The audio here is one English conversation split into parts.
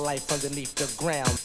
life underneath the ground.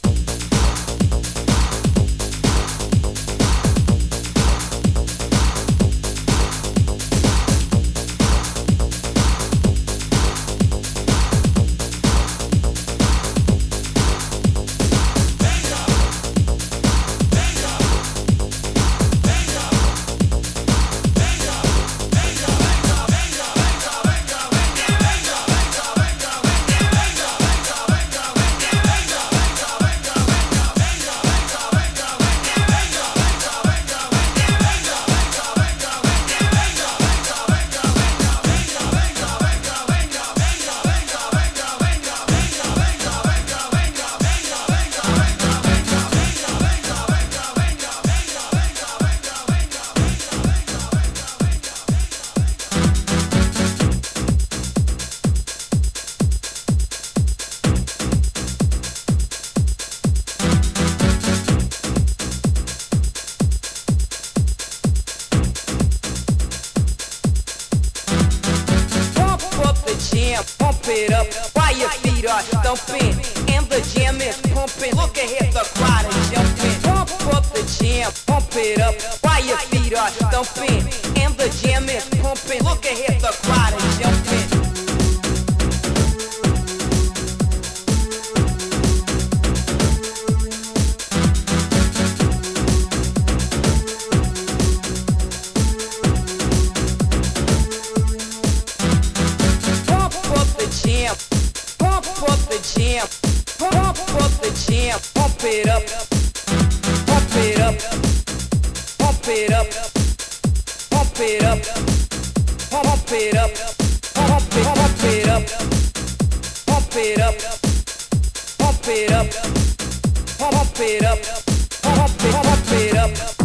Pump it up while your feet are thumping and the jam is pumping. Look ahead, the crowd is jumping. Pump up the jam, pump it up while your feet are thumping and the jam is pumping. Look ahead, the crowd is jumping. Pump up the jam, pump up the jam, pump it up, pump it up, pump it up, pump it up, pump it up, pump it up, pump it up, pump it up, pump it up, pump it up, pump it up.